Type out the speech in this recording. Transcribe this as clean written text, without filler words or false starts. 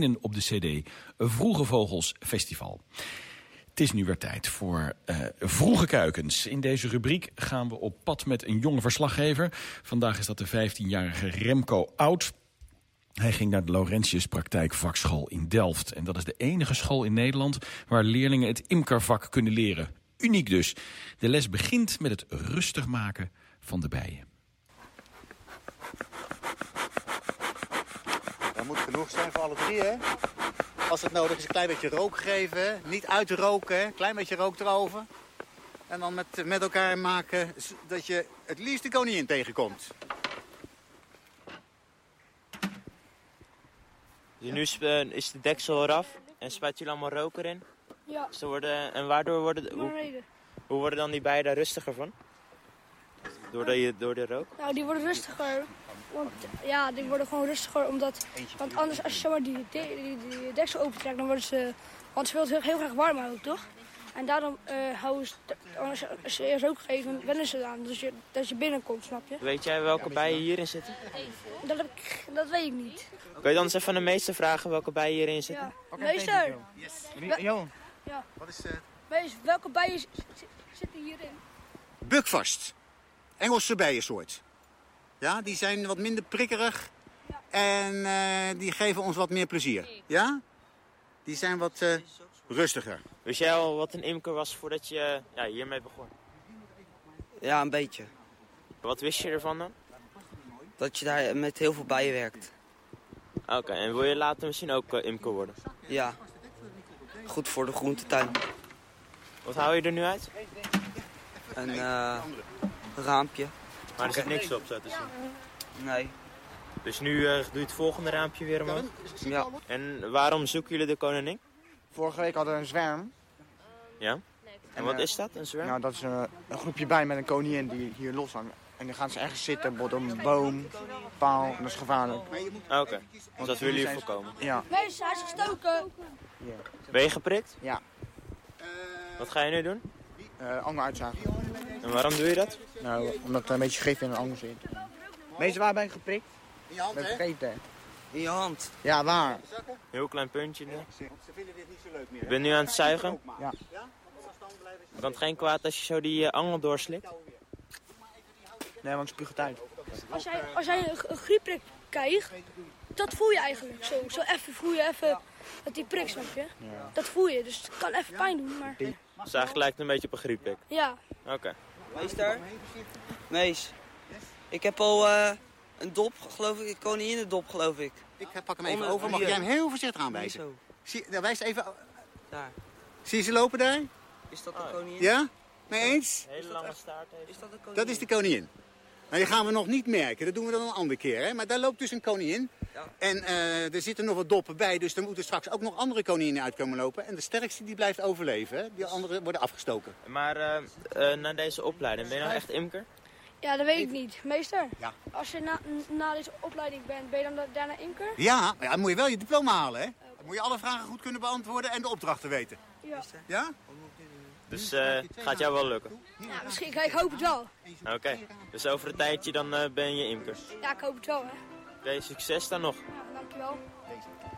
op de cd Vroege Vogels Festival. Het is nu weer tijd voor Vroege Kuikens. In deze rubriek gaan we op pad met een jonge verslaggever. Vandaag is dat de 15-jarige Remco Oud. Hij ging naar de Laurentius Praktijkvakschool in Delft. En dat is de enige school in Nederland waar leerlingen het imkervak kunnen leren. Uniek dus. De les begint met het rustig maken van de bijen. Dat moet genoeg zijn voor alle drie, hè? Als het nodig is, een klein beetje rook geven, hè? Niet uitroken, hè? Een klein beetje rook erover. En dan met elkaar maken dat je het liefst de koningin tegenkomt. Dus nu is de deksel eraf en spuit jullie allemaal rook erin? Ja. En waardoor hoe worden dan die bijen daar rustiger van? Door de rook? Nou, die worden rustiger. Want ja, die worden gewoon rustiger. Want anders, als je zomaar die deksel opentrekt, dan worden ze... Want ze willen het heel graag warm houden, toch? En daarom houden ze... Als je eerst rook geeft, dan wennen ze aan. Dus dat je binnenkomt, snap je? Weet jij welke bijen hierin zitten? Dat weet ik niet. Kun je dan eens even aan de meester vragen welke bijen hierin zitten? Ja. Meester! Jo. Ja. Wat is Meester, welke bijen zitten hierin? Bukvast. Engelse bijensoort. Ja, die zijn wat minder prikkerig. Ja. En die geven ons wat meer plezier. Ja? Die zijn wat rustiger. Wist jij al wat een imker was voordat je hiermee begon? Ja, een beetje. Wat wist je ervan dan? Dat je daar met heel veel bijen werkt. Oké, en wil je later misschien ook imker worden? Ja. Goed voor de groentetuin. Wat hou je er nu uit? Een raampje. Maar er zit niks op, zo te zien. Nee. Dus nu doe je het volgende raampje weer omhoog? Ja. En waarom zoeken jullie de koningin? Vorige week hadden we een zwerm. Ja? En wat is dat, een zwerm? Nou, dat is een groepje bijen met een koningin die hier loshangt. En dan gaan ze ergens zitten, bijvoorbeeld op een boom, paal, en dat is gevaarlijk. Oké. Dus dat willen jullie voorkomen? Ja. Meester, hij is gestoken! Ja. Ben je geprikt? Ja. Wat ga je nu doen? Anger uitzagen. En waarom doe je dat? Nou, omdat er een beetje gif in een anger zit. Meester, waar ben ik geprikt? In je hand, Ben hè? vergeten. In je hand. Ja, waar? Heel klein puntje nu. Ze vinden dit niet zo leuk meer. Je bent nu aan het zuigen. Ja. Kan het geen kwaad als je zo die angel doorslikt? Nee, want het spuugt uit. Als jij een griepprik krijgt, dat voel je eigenlijk. Zo even voel je even dat die prik, snap je? Ja. Dat voel je, dus het kan even pijn doen, maar... Dus eigenlijk lijkt het een beetje op een grieppik. Ja. Oké. Meester? Mees. Ik heb al een dop, geloof ik. Een koninginnendop, geloof ik. Ik pak hem even over. Mag jij hem heel voorzichtig aanwijzen? Wijs even... Daar. Zie je ze lopen daar? Is dat de koningin? Ja? Mee eens? Hele lange staart heeft. Is dat de koningin? Dat is de koningin. Nou, die gaan we nog niet merken. Dat doen we dan een andere keer. Hè? Maar daar loopt dus een koningin. Ja. En er zitten nog wat doppen bij. Dus er moeten straks ook nog andere koninginnen uitkomen lopen. En de sterkste die blijft overleven. Hè? Die anderen worden afgestoken. Maar na deze opleiding, ben je nou echt imker? Ja, dat weet ik niet. Meester, Ja. als je na deze opleiding bent, ben je dan daarna imker? Ja, maar dan moet je wel je diploma halen. Hè? Dan moet je alle vragen goed kunnen beantwoorden en de opdrachten weten. Ja. Ja? Dus gaat jou wel lukken? Ja, misschien. Ik hoop het wel. Oké. Dus over een tijdje dan ben je imker. Ja, ik hoop het wel, hè. Oké, succes dan nog. Ja, dankjewel.